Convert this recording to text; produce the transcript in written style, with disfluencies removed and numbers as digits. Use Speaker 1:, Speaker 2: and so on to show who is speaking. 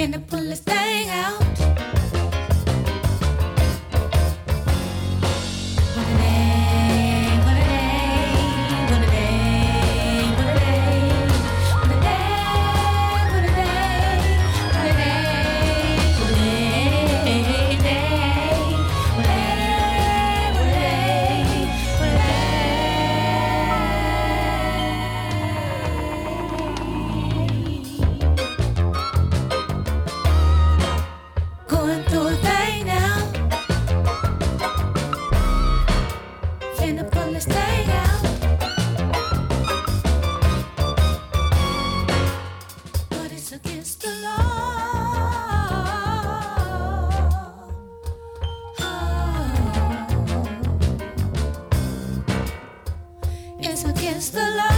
Speaker 1: Finna pull this thing out. What a day, what a day, what a day, what a day, what a day, what a day, what a day, what a day, day, what a day, what a day, what a day. Going through a thing now. Finna pull this thing out. But it's against the law. Oh. It's against the law.